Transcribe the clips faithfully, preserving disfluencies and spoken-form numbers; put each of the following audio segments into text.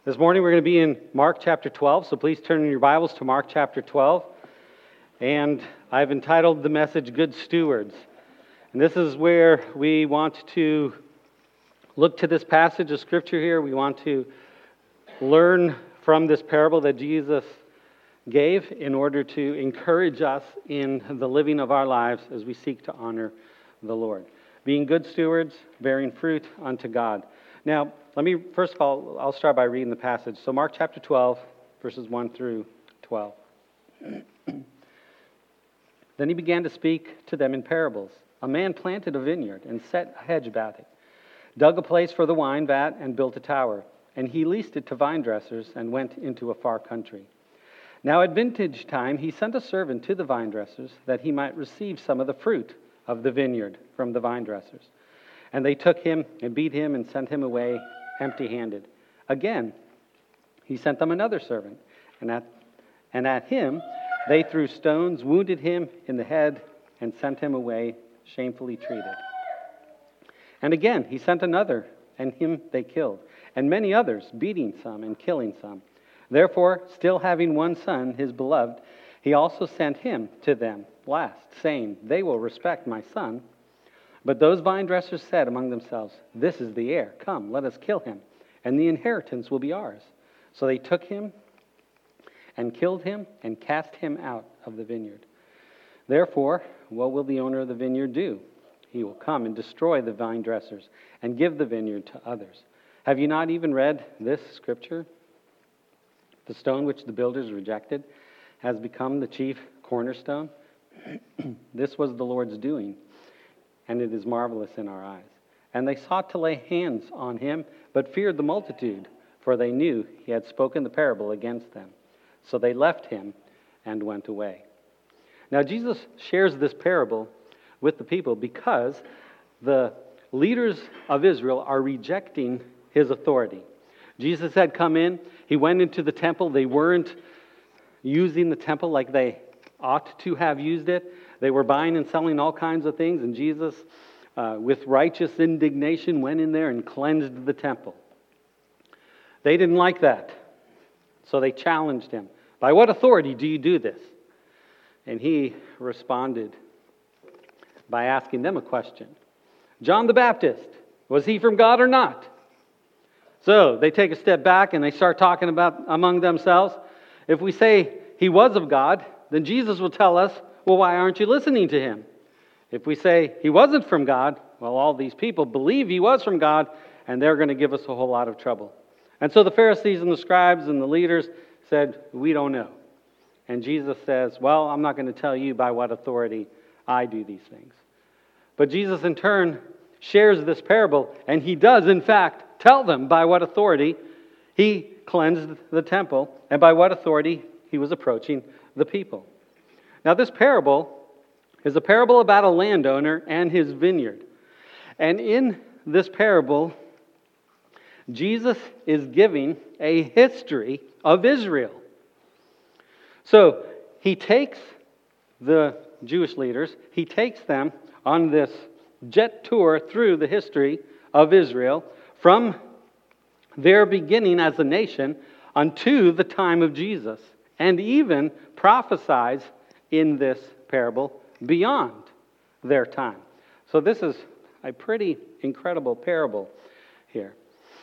This morning we're going to be in Mark chapter twelve, so please turn in your Bibles to Mark chapter twelve. And I've entitled the message, Good Stewards. And this is where we want to look to this passage of Scripture here. We want to learn from this parable that Jesus gave in order to encourage us in the living of our lives as we seek to honor the Lord. Being good stewards, bearing fruit unto God. Now, let me, first of all, I'll start by reading the passage. So Mark chapter twelve, verses one through twelve. Then he began to speak to them in parables. A man planted a vineyard and set a hedge about it, dug a place for the wine vat and built a tower. And he leased it to vine dressers and went into a far country. Now at vintage time he sent a servant to the vine dressers that he might receive some of the fruit of the vineyard from the vine dressers. And they took him and beat him and sent him away empty-handed. Again, he sent them another servant, and at, and at him they threw stones, wounded him in the head, and sent him away shamefully treated. And again, he sent another, and him they killed, and many others, beating some and killing some. Therefore, still having one son, his beloved, he also sent him to them last, saying, They will respect my son. But those vine dressers said among themselves, This is the heir. Come, let us kill him, and the inheritance will be ours. So they took him and killed him and cast him out of the vineyard. Therefore, what will the owner of the vineyard do? He will come and destroy the vine dressers and give the vineyard to others. Have you not even read this scripture? The stone which the builders rejected has become the chief cornerstone. This was the Lord's doing, and it is marvelous in our eyes. And they sought to lay hands on him, but feared the multitude, for they knew he had spoken the parable against them. So they left him and went away. Now Jesus shares this parable with the people because the leaders of Israel are rejecting his authority. Jesus had come in, he went into the temple, they weren't using the temple like they ought to have used it. They were buying and selling all kinds of things, and Jesus, uh, with righteous indignation, went in there and cleansed the temple. They didn't like that, so they challenged him. By what authority do you do this? And he responded by asking them a question. John the Baptist, was he from God or not? So they take a step back and they start talking about among themselves. If we say he was of God, then Jesus will tell us, well, why aren't you listening to him? If we say he wasn't from God, well, all these people believe he was from God, and they're going to give us a whole lot of trouble. And so the Pharisees and the scribes and the leaders said, we don't know. And Jesus says, well, I'm not going to tell you by what authority I do these things. But Jesus in turn shares this parable, and he does in fact tell them by what authority he cleansed the temple and by what authority he was approaching the people. Now this parable is a parable about a landowner and his vineyard. And in this parable, Jesus is giving a history of Israel. So he takes the Jewish leaders, he takes them on this jet tour through the history of Israel from their beginning as a nation unto the time of Jesus, and even prophesies in this parable beyond their time. So this is a pretty incredible parable here.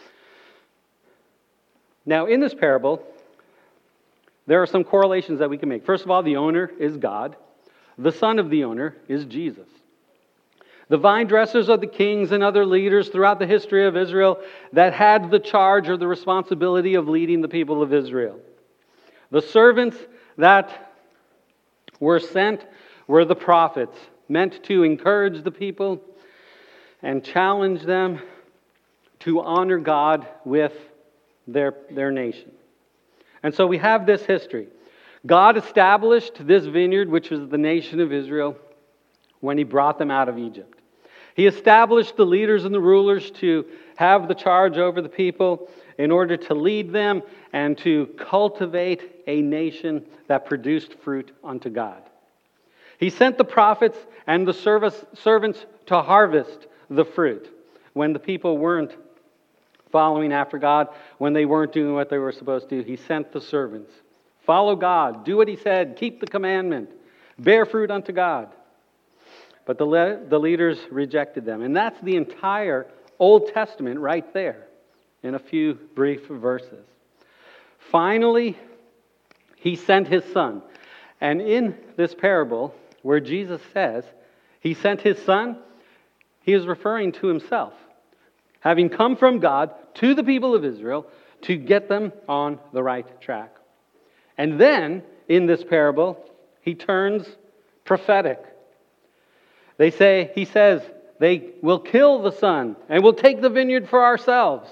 Now in this parable, there are some correlations that we can make. First of all, the owner is God. The son of the owner is Jesus. The vine dressers are the kings and other leaders throughout the history of Israel that had the charge or the responsibility of leading the people of Israel. The servants that were sent were the prophets, meant to encourage the people and challenge them to honor God with their, their nation. And so we have this history. God established this vineyard, which was the nation of Israel, when he brought them out of Egypt. He established the leaders and the rulers to have the charge over the people in order to lead them and to cultivate a nation that produced fruit unto God. He sent the prophets and the service, servants to harvest the fruit when the people weren't following after God when they weren't doing what they were supposed to do. He sent the servants. Follow God. Do what He said. Keep the commandment. Bear fruit unto God. But the, le- the leaders rejected them. And that's the entire Old Testament right there in a few brief verses. Finally, He sent His Son. And in this parable, where Jesus says He sent His Son, He is referring to Himself, having come from God to the people of Israel to get them on the right track. And then, in this parable, He turns prophetic. They say, He says, they will kill the Son and we'll take the vineyard for ourselves.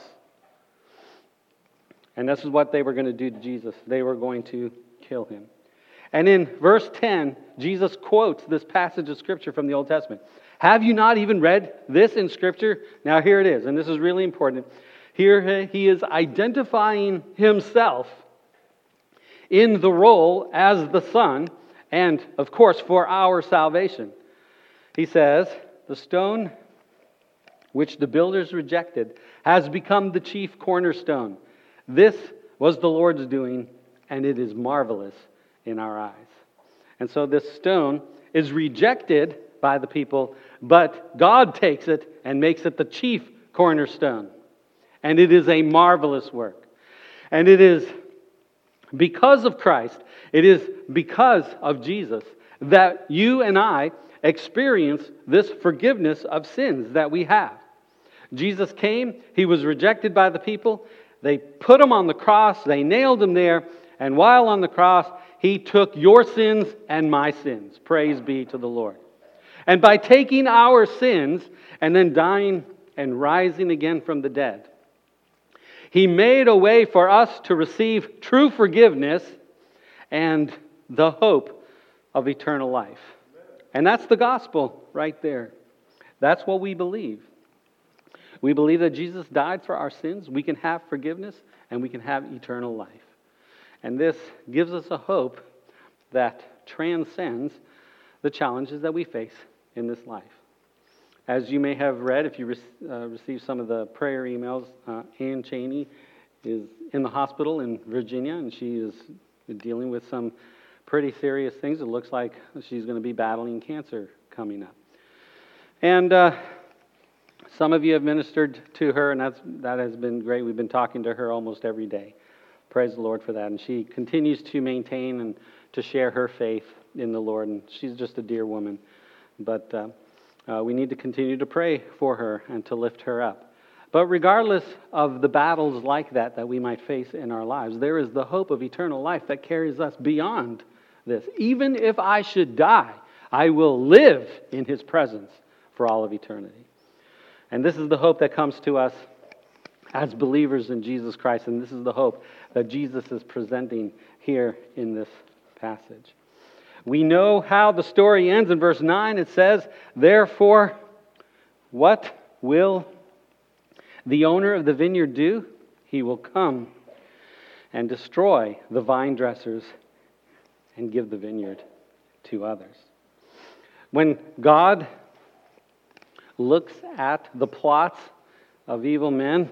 And this is what they were going to do to Jesus. They were going to kill Him. And in verse ten, Jesus quotes this passage of Scripture from the Old Testament. Have you not even read this in Scripture? Now here it is, and this is really important. Here He is identifying Himself in the role as the Son, and of course for our salvation. He says, the stone which the builders rejected has become the chief cornerstone. This was the Lord's doing, and it is marvelous in our eyes. And so this stone is rejected by the people, but God takes it and makes it the chief cornerstone. And it is a marvelous work. And it is because of Christ, it is because of Jesus that you and I experience this forgiveness of sins that we have. Jesus came, He was rejected by the people. They put Him on the cross, they nailed Him there, and while on the cross, He took your sins and my sins. Praise be to the Lord. And by taking our sins and then dying and rising again from the dead, He made a way for us to receive true forgiveness and the hope of eternal life. And that's the gospel right there. That's what we believe. We believe that Jesus died for our sins. We can have forgiveness and we can have eternal life. And this gives us a hope that transcends the challenges that we face in this life. As you may have read, if you re- uh, received some of the prayer emails, uh, Ann Cheney is in the hospital in Virginia, and she is dealing with some pretty serious things. It looks like she's going to be battling cancer coming up. And uh, some of you have ministered to her, and that's, that has been great. We've been talking to her almost every day. Praise the Lord for that. And she continues to maintain and to share her faith in the Lord, and she's just a dear woman. But uh, uh, we need to continue to pray for her and to lift her up. But regardless of the battles like that that we might face in our lives, there is the hope of eternal life that carries us beyond this. Even if I should die, I will live in His presence for all of eternity. And this is the hope that comes to us as believers in Jesus Christ, and this is the hope that Jesus is presenting here in this passage. We know how the story ends. In verse nine it says, therefore, what will the owner of the vineyard do? He will come and destroy the vine dressers and give the vineyard to others. When God looks at the plots of evil men,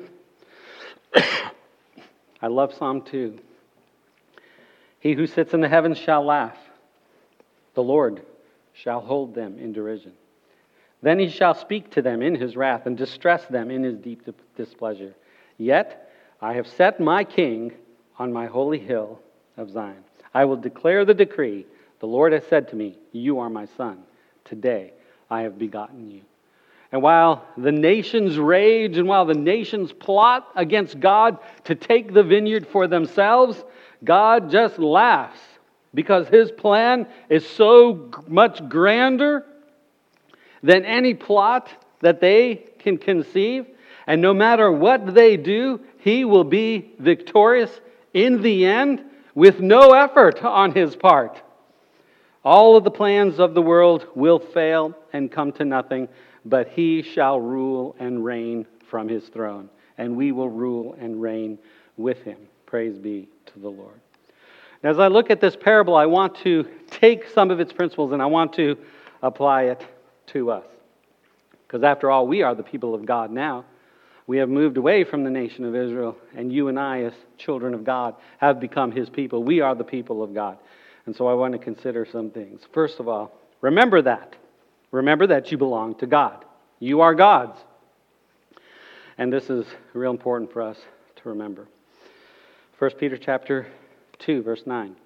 I love Psalm two. He who sits in the heavens shall laugh. The Lord shall hold them in derision. Then He shall speak to them in His wrath and distress them in His deep displeasure. Yet I have set my king on my holy hill of Zion. I will declare the decree. The Lord has said to me, you are my son. Today I have begotten you. And while the nations rage and while the nations plot against God to take the vineyard for themselves, God just laughs because His plan is so much grander than any plot that they can conceive. And no matter what they do, He will be victorious in the end with no effort on His part. All of the plans of the world will fail and come to nothing, but He shall rule and reign from His throne, and we will rule and reign with Him. Praise be to the Lord. As I look at this parable, I want to take some of its principles and I want to apply it to us. Because after all, we are the people of God now. We have moved away from the nation of Israel, and you and I, as children of God, have become His people. We are the people of God. And so I want to consider some things. First of all, remember that. Remember that you belong to God. You are God's. And this is real important for us to remember. First Peter chapter two, verse nine.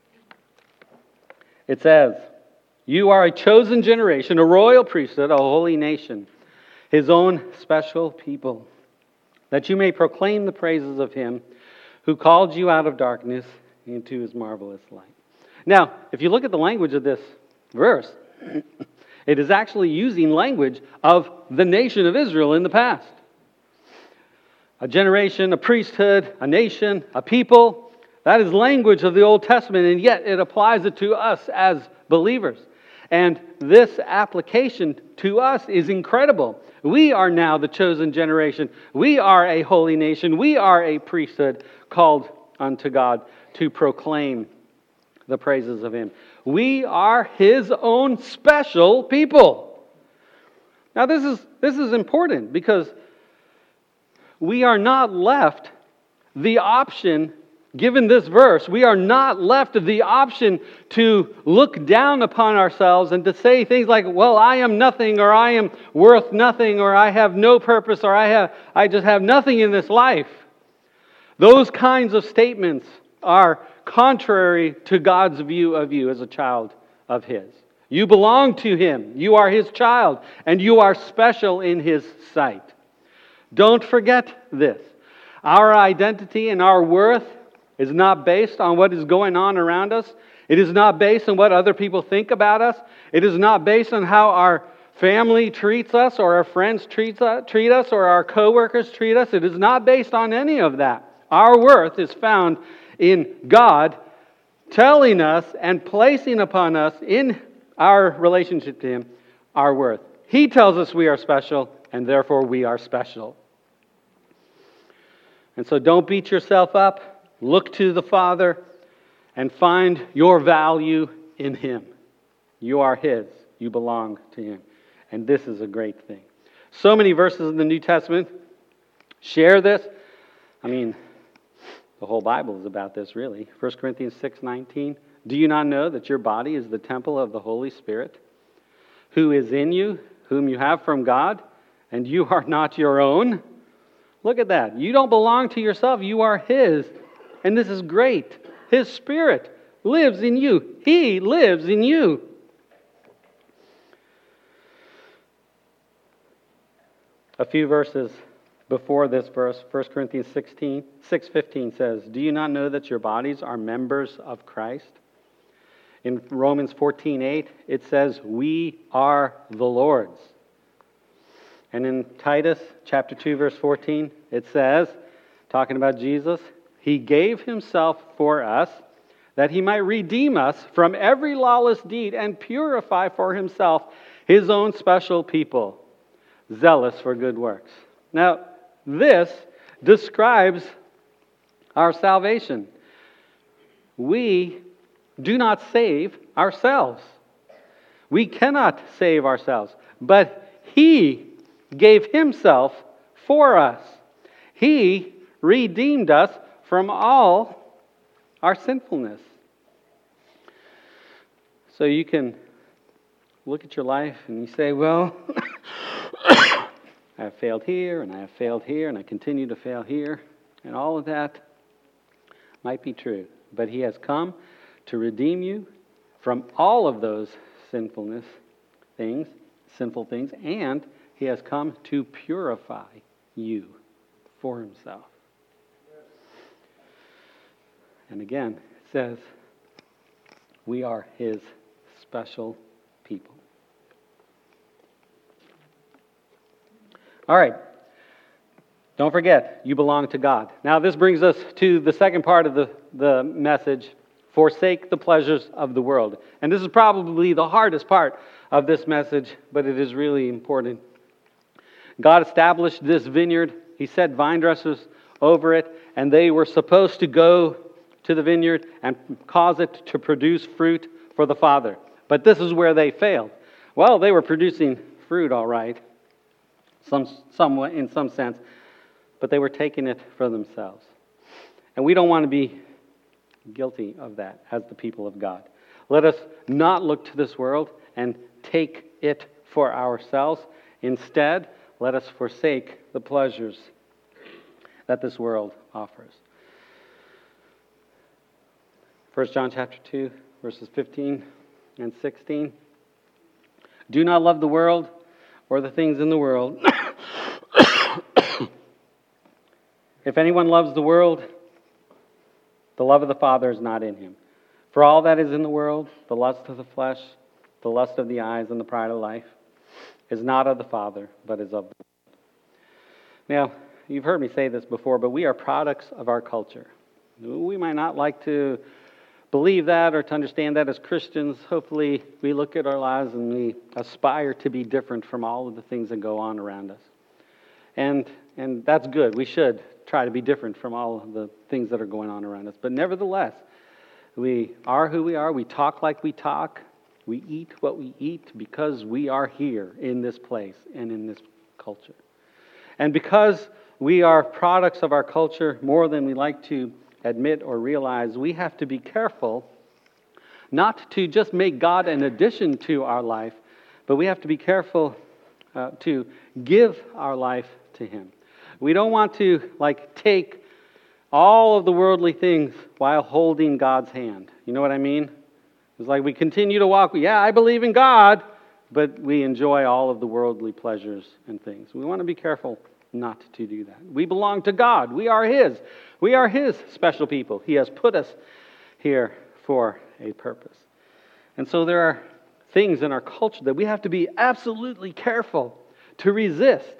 It says, "You are a chosen generation, a royal priesthood, a holy nation, His own special people, that you may proclaim the praises of Him who called you out of darkness into His marvelous light." Now, if you look at the language of this verse, it is actually using language of the nation of Israel in the past. A generation, a priesthood, a nation, a people. That is language of the Old Testament, and yet it applies it to us as believers. And this application to us is incredible. We are now the chosen generation. We are a holy nation. We are a priesthood called unto God to proclaim the praises of Him. We are His own special people. Now this is this is important because we are not left the option, given this verse, we are not left the option to look down upon ourselves and to say things like, well, I am nothing, or I am worth nothing, or I have no purpose, or I have I just have nothing in this life. Those kinds of statements are contrary to God's view of you as a child of His. You belong to Him. You are His child, and you are special in His sight. Don't forget this. Our identity and our worth is not based on what is going on around us. It is not based on what other people think about us. It is not based on how our family treats us, or our friends treat us, treat us, or our coworkers treat us. It is not based on any of that. Our worth is found in God telling us and placing upon us in our relationship to Him our worth. He tells us we are special, and therefore we are special. And so don't beat yourself up. Look to the Father and find your value in Him. You are His. You belong to Him. And this is a great thing. So many verses in the New Testament share this. I mean, the whole Bible is about this, really. First Corinthians six nineteen. "Do you not know that your body is the temple of the Holy Spirit, who is in you, whom you have from God, and you are not your own?" Look at that. You don't belong to yourself. You are His. And this is great. His Spirit lives in you. He lives in you. A few verses before this verse, First Corinthians sixteen, six fifteen says, "Do you not know that your bodies are members of Christ?" In Romans fourteen eight, it says, "We are the Lord's." And in Titus chapter two, verse fourteen, it says, talking about Jesus, "He gave Himself for us, that He might redeem us from every lawless deed and purify for Himself His own special people, zealous for good works." Now, this describes our salvation. We do not save ourselves. We cannot save ourselves, but He gave Himself for us. He redeemed us from all our sinfulness. So you can look at your life and you say, well, I have failed here, and I have failed here, and I continue to fail here, and all of that might be true. But He has come to redeem you from all of those sinfulness things, sinful things, and He has come to purify you for Himself. And again, it says, we are His special people. All right. Don't forget, you belong to God. Now, this brings us to the second part of the, the message, forsake the pleasures of the world. And this is probably the hardest part of this message, but it is really important. God established this vineyard. He set vine dressers over it, and they were supposed to go to the vineyard and cause it to produce fruit for the Father. But this is where they failed. Well, they were producing fruit, all right, some, somewhat in some sense, but they were taking it for themselves. And we don't want to be guilty of that as the people of God. Let us not look to this world and take it for ourselves. Instead, let us forsake the pleasures that this world offers. First John chapter two, verses fifteen and sixteen. Do not love the world or the things in the world. If anyone loves the world, the love of the Father is not in him. For all that is in the world, the lust of the flesh, the lust of the eyes, and the pride of life, is not of the Father, but is of the world. Now, you've heard me say this before, but we are products of our culture. We might not like to believe that or to understand that as Christians. Hopefully, we look at our lives and we aspire to be different from all of the things that go on around us. And and that's good. We should try to be different from all of the things that are going on around us. But nevertheless, we are who we are. We talk like we talk. We eat what we eat because we are here in this place and in this culture. And because we are products of our culture more than we like to admit or realize, we have to be careful not to just make God an addition to our life, but we have to be careful uh, to give our life to Him. We don't want to like take all of the worldly things while holding God's hand. You know what I mean? It's like we continue to walk, yeah, I believe in God, but we enjoy all of the worldly pleasures and things. We want to be careful not to do that. We belong to God. We are His. We are His special people. He has put us here for a purpose. And so there are things in our culture that we have to be absolutely careful to resist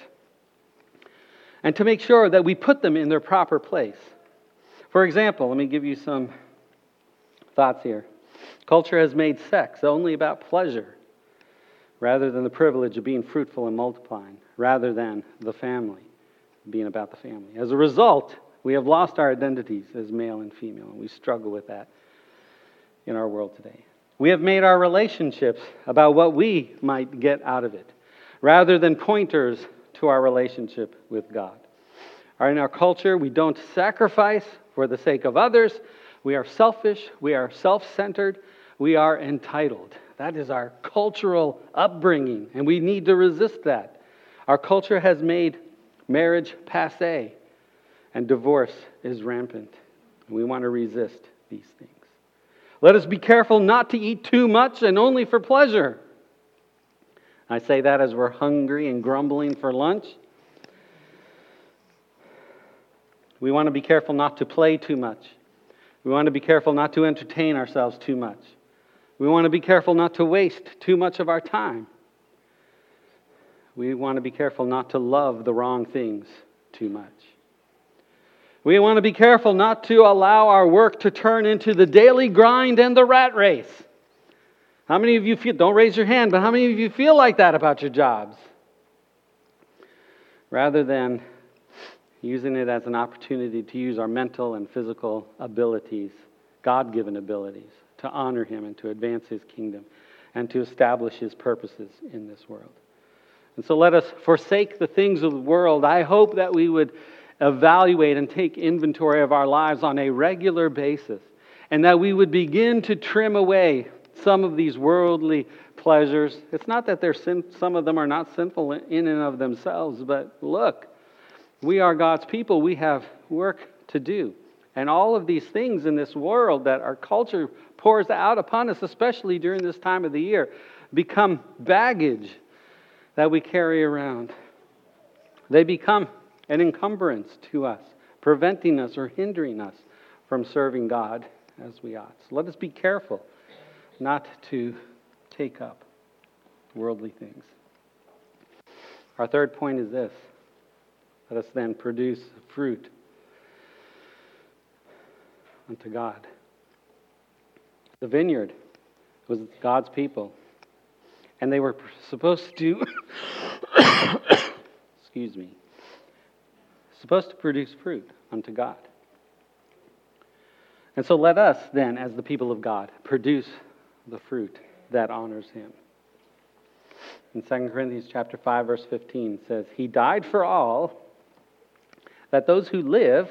and to make sure that we put them in their proper place. For example, let me give you some thoughts here. Culture has made sex only about pleasure rather than the privilege of being fruitful and multiplying, rather than the family, being about the family. As a result, we have lost our identities as male and female, and we struggle with that in our world today. We have made our relationships about what we might get out of it, rather than pointers to our relationship with God. In our culture, we don't sacrifice for the sake of others. We are selfish. We are self-centered. We are entitled. That is our cultural upbringing, and we need to resist that. Our culture has made marriage passé, and divorce is rampant. We want to resist these things. Let us be careful not to eat too much and only for pleasure. I say that as we're hungry and grumbling for lunch. We want to be careful not to play too much. We want to be careful not to entertain ourselves too much. We want to be careful not to waste too much of our time. We want to be careful not to love the wrong things too much. We want to be careful not to allow our work to turn into the daily grind and the rat race. How many of you feel, don't raise your hand, but how many of you feel like that about your jobs? Rather than using it as an opportunity to use our mental and physical abilities, God-given abilities, to honor Him and to advance His kingdom and to establish His purposes in this world. And so let us forsake the things of the world. I hope that we would evaluate and take inventory of our lives on a regular basis, and that we would begin to trim away some of these worldly pleasures. It's not that they're sin, some of them are not sinful in and of themselves, but look, we are God's people. We have work to do. And all of these things in this world that our culture pours out upon us, especially during this time of the year, become baggage that we carry around. They become an encumbrance to us, preventing us or hindering us from serving God as we ought. So let us be careful not to take up worldly things. Our third point is this. Let us then produce fruit unto God. The vineyard was God's people, and they were supposed to, excuse me, supposed to produce fruit unto God. And so let us then, as the people of God, produce the fruit that honors Him. In Second Corinthians chapter five, verse fifteen says, He died for all, that those who live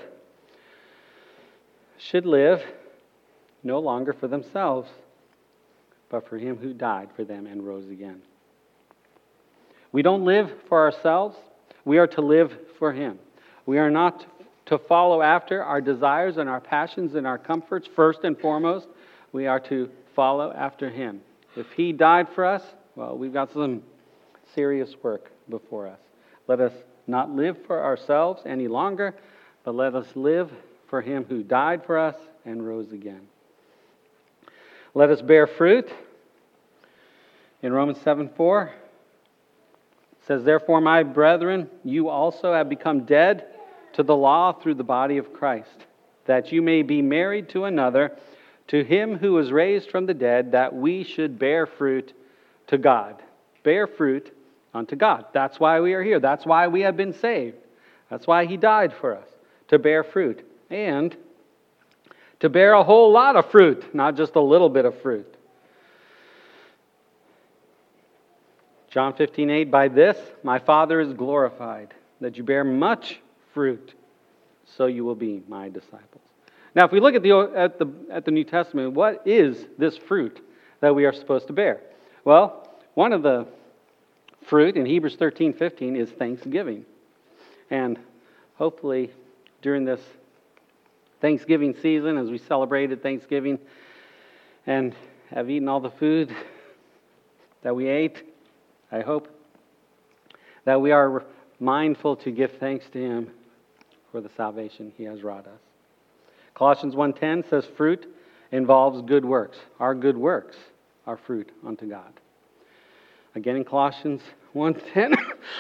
should live no longer for themselves, but for him who died for them and rose again. We don't live for ourselves. We are to live for him. We are not to follow after our desires and our passions and our comforts first and foremost. We are to follow after him. If he died for us, well, we've got some serious work before us. Let us not live for ourselves any longer, but let us live for him who died for us and rose again. Let us bear fruit. In Romans seven four, it says, "Therefore, my brethren, you also have become dead to the law through the body of Christ, that you may be married to another, to him who was raised from the dead, that we should bear fruit to God." Bear fruit unto God. That's why we are here. That's why we have been saved. That's why he died for us, to bear fruit. And to bear a whole lot of fruit, not just a little bit of fruit. John fifteen eight, "By this my Father is glorified, that you bear much fruit, so you will be my disciples." Now, if we look at the at the at the New Testament, what is this fruit that we are supposed to bear? Well, one of the fruit in Hebrews thirteen fifteen is thanksgiving. And hopefully during this Thanksgiving season, as we celebrated Thanksgiving and have eaten all the food that we ate, I hope that we are mindful to give thanks to him for the salvation he has wrought us. Colossians one ten says fruit involves good works. Our good works are fruit unto God. Again in Colossians one ten,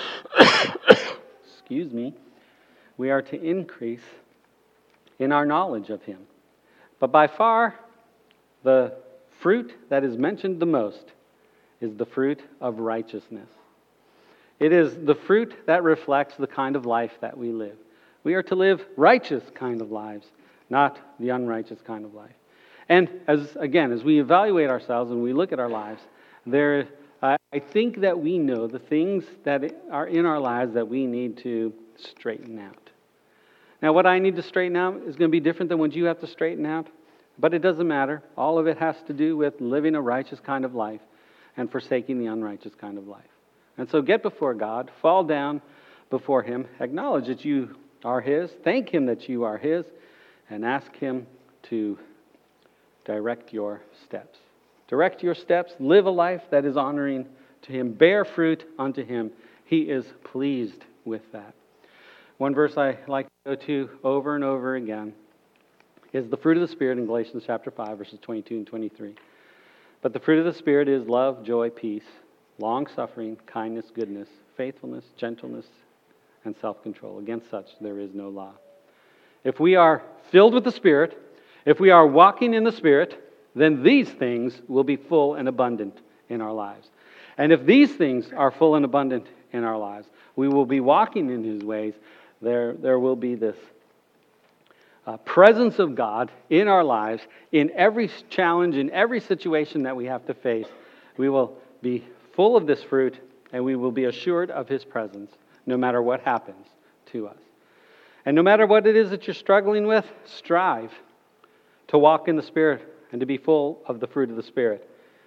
excuse me, we are to increase in our knowledge of him. But by far, the fruit that is mentioned the most is the fruit of righteousness. It is the fruit that reflects the kind of life that we live. We are to live righteous kind of lives, not the unrighteous kind of life. And as again, as we evaluate ourselves and we look at our lives, there, uh, I think that we know the things that are in our lives that we need to straighten out. Now, what I need to straighten out is going to be different than what you have to straighten out, but it doesn't matter. All of it has to do with living a righteous kind of life and forsaking the unrighteous kind of life. And so get before God, fall down before him, acknowledge that you are his, thank him that you are his, and ask him to direct your steps. Direct your steps, live a life that is honoring to him, bear fruit unto him. He is pleased with that. One verse I like to go to over and over again is the fruit of the Spirit in Galatians chapter five, verses twenty-two and twenty-three. "But the fruit of the Spirit is love, joy, peace, long-suffering, kindness, goodness, faithfulness, gentleness, and self-control. Against such there is no law." If we are filled with the Spirit, if we are walking in the Spirit, then these things will be full and abundant in our lives. And if these things are full and abundant in our lives, we will be walking in his ways. There, there will be this uh, presence of God in our lives, in every challenge, in every situation that we have to face. We will be full of this fruit, and we will be assured of his presence, no matter what happens to us. And no matter what it is that you're struggling with, strive to walk in the Spirit and to be full of the fruit of the Spirit.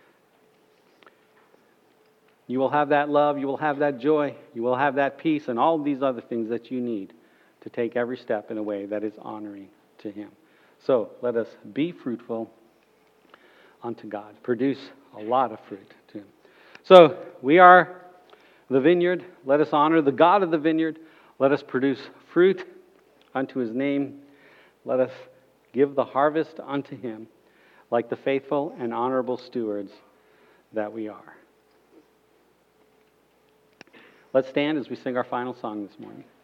You will have that love, you will have that joy, you will have that peace, and all of these other things that you need to take every step in a way that is honoring to him. So let us be fruitful unto God. Produce a lot of fruit to him. So we are the vineyard. Let us honor the God of the vineyard. Let us produce fruit unto his name. Let us give the harvest unto him like the faithful and honorable stewards that we are. Let's stand as we sing our final song this morning.